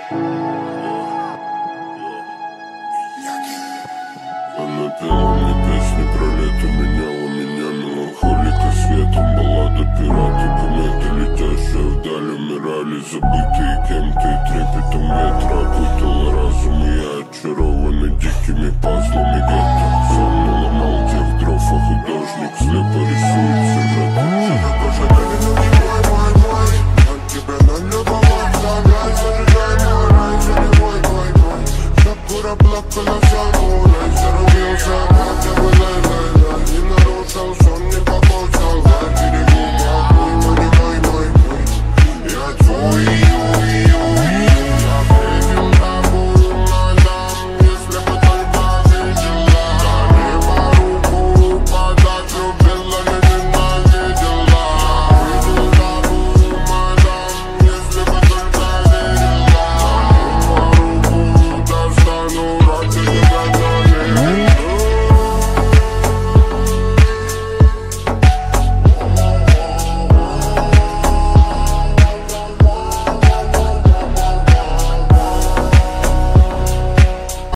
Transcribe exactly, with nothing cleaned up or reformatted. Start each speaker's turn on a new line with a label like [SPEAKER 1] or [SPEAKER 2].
[SPEAKER 1] Она пела мне песни про лето, меняла меня меланхолика светом. Баллада пираты, кометы, летящие вдаль, умирали, забытые кем-то и трепетом